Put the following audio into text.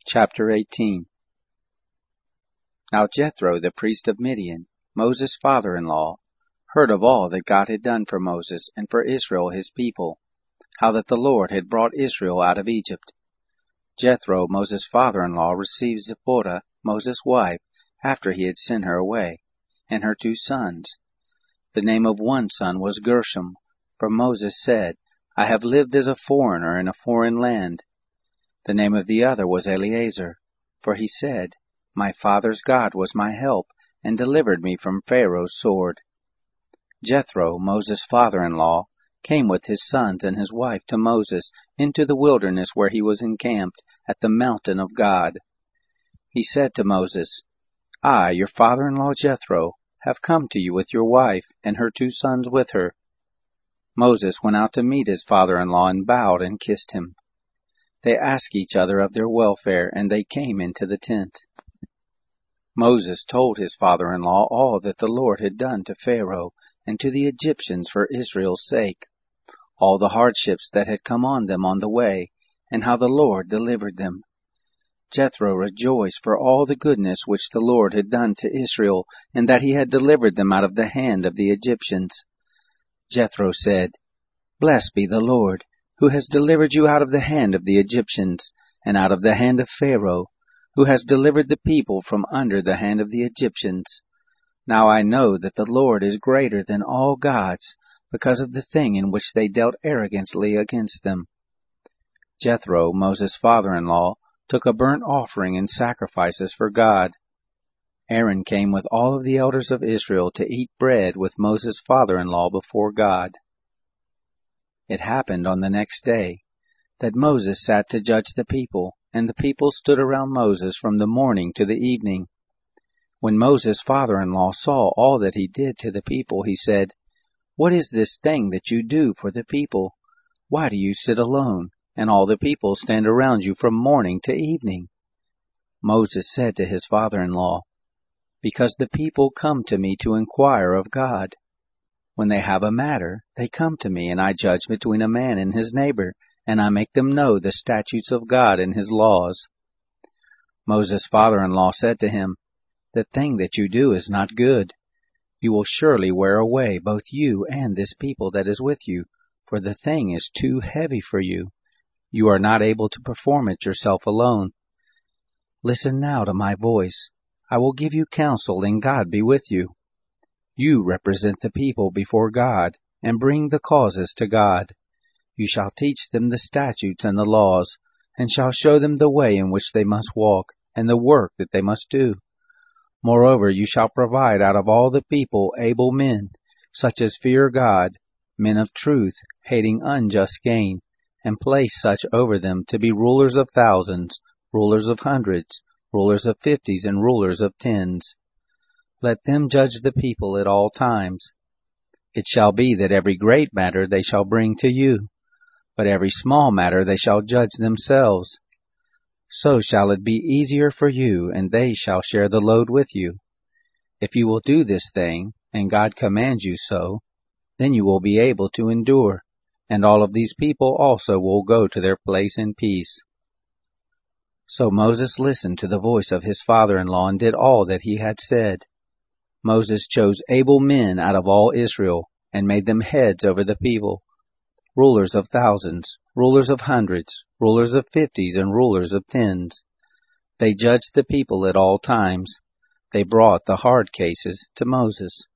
Chapter 18. Now Jethro, the priest of Midian, Moses' father-in-law, heard of all that God had done for Moses and for Israel his people, how that the Lord had brought Israel out of Egypt. Jethro, Moses' father-in-law, received Zipporah, Moses' wife, after he had sent her away, and her 2 sons. The name of one son was Gershom, for Moses said, I have lived as a foreigner in a foreign land. The name of the other was Eleazar, for he said, My father's God was my help, and delivered me from Pharaoh's sword. Jethro, Moses' father-in-law, came with his sons and his wife to Moses into the wilderness where he was encamped at the mountain of God. He said to Moses, I, your father-in-law Jethro, have come to you with your wife and her 2 sons with her. Moses went out to meet his father-in-law and bowed and kissed him. They asked each other of their welfare, and they came into the tent. Moses told his father-in-law all that the Lord had done to Pharaoh and to the Egyptians for Israel's sake, all the hardships that had come on them on the way, and how the Lord delivered them. Jethro rejoiced for all the goodness which the Lord had done to Israel, and that he had delivered them out of the hand of the Egyptians. Jethro said, Blessed be the Lord, who has delivered you out of the hand of the Egyptians, and out of the hand of Pharaoh, who has delivered the people from under the hand of the Egyptians. Now I know that the Lord is greater than all gods, because of the thing in which they dealt arrogantly against them. Jethro, Moses' father-in-law, took a burnt offering and sacrifices for God. Aaron came with all of the elders of Israel to eat bread with Moses' father-in-law before God. It happened on the next day that Moses sat to judge the people, and the people stood around Moses from the morning to the evening. When Moses' father-in-law saw all that he did to the people, he said, What is this thing that you do for the people? Why do you sit alone, and all the people stand around you from morning to evening? Moses said to his father-in-law, Because the people come to me to inquire of God. When they have a matter, they come to me, and I judge between a man and his neighbor, and I make them know the statutes of God and his laws. Moses' father-in-law said to him, The thing that you do is not good. You will surely wear away both you and this people that is with you, for the thing is too heavy for you. You are not able to perform it yourself alone. Listen now to my voice. I will give you counsel, and God be with you. You represent the people before God, and bring the causes to God. You shall teach them the statutes and the laws, and shall show them the way in which they must walk, and the work that they must do. Moreover, you shall provide out of all the people able men, such as fear God, men of truth, hating unjust gain, and place such over them to be rulers of thousands, rulers of hundreds, rulers of 50s, and rulers of 10s. Let them judge the people at all times. It shall be that every great matter they shall bring to you, but every small matter they shall judge themselves. So shall it be easier for you, and they shall share the load with you. If you will do this thing, and God commands you so, then you will be able to endure, and all of these people also will go to their place in peace. So Moses listened to the voice of his father-in-law and did all that he had said. Moses chose able men out of all Israel, and made them heads over the people, rulers of thousands, rulers of hundreds, rulers of 50s, and rulers of 10s. They judged the people at all times. They brought the hard cases to Moses.